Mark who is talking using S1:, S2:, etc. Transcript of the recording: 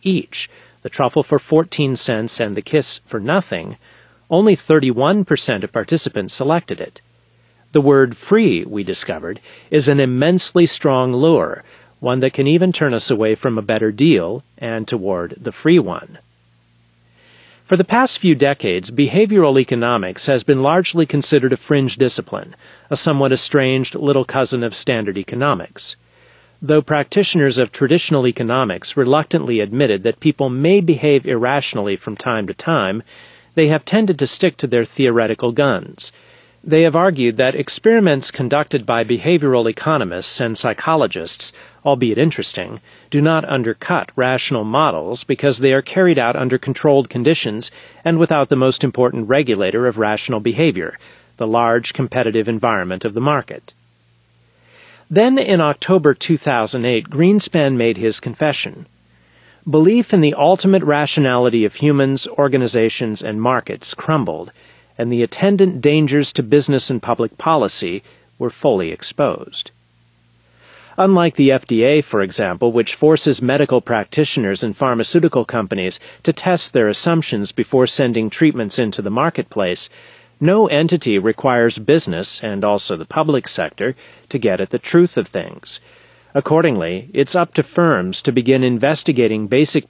S1: each, the truffle for 14 cents and the kiss for nothing, only 31% of participants selected it. The word free, we discovered, is an immensely strong lure, one that can even turn us away from a better deal and toward the free one. For the past few decades, behavioral economics has been largely considered a fringe discipline, a somewhat estranged little cousin of standard economics. Though practitioners of traditional economics reluctantly admitted that people may behave irrationally from time to time, they have tended to stick to their theoretical guns. They have argued that experiments conducted by behavioral economists and psychologists, albeit interesting, do not undercut rational models because they are carried out under controlled conditions and without the most important regulator of rational behavior, the large competitive environment of the market. Then in October 2008, Greenspan made his confession. Belief in the ultimate rationality of humans, organizations, and markets crumbled, and the attendant dangers to business and public policy were fully exposed. Unlike the FDA, for example, which forces medical practitioners and pharmaceutical companies to test their assumptions before sending treatments into the marketplace, no entity requires business, and also the public sector, to get at the truth of things. Accordingly, it's up to firms to begin investigating basic